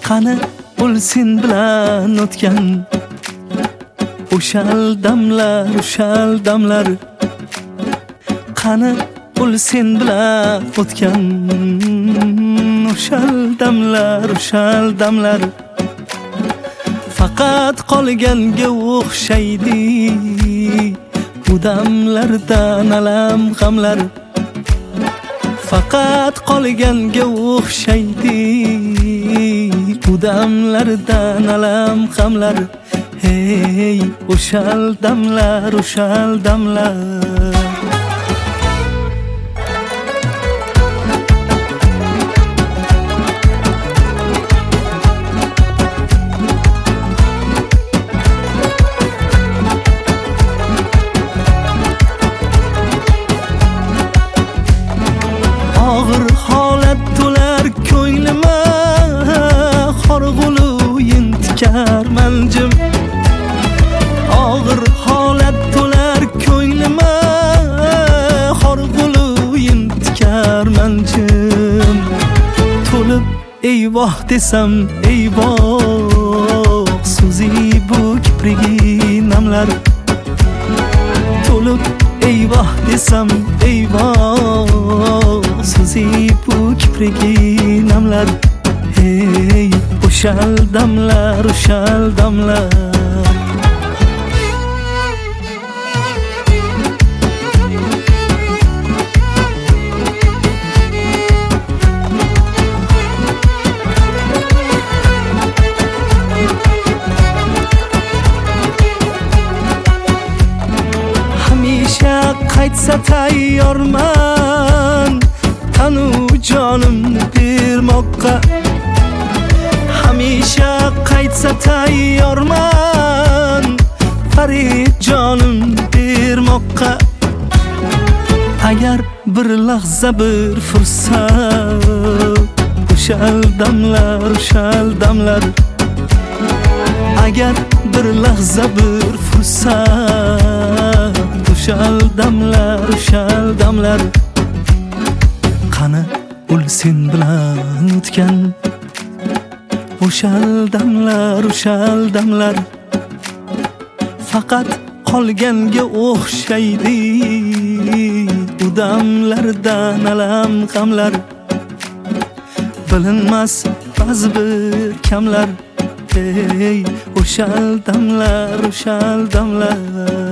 qani o'lsin bilan o'tgan o'shal damlar qani o'lsin bilan o'tgan o'shal damlar faqat qolganga o'xshaydi bu damlardan alam g'amlar faqat qolganga o'xshaydi bu damlardan alam g'amlar hey o'shal damlar og'ir holat to'lar ko'nglima qorg'ulu intikar manjim og'ir holat to'lar ko'nglima qorg'ulu intikar manjim to'lib eyvoh desam eyvoh so'zi bu kiprigi namlar to'lib eyvoh desam eyvoh so'zi bu kiprigi namlar hey o'shal damlar hamisha qaytsa tayyorman tanu jonimni bermoqqa hamisha qaytsa tayyorman farid jonimni bermoqqa agar bir lahza bir fursat o'shal damlar agar bir lahza bir fursat o'shal damlar qani o'lsin bilan o'tgan o'shal damlar faqat qolganga o'xshaydi bu damlardan alam g'amlar bilinmas ba'zi bir kamlar hey o'shal damlar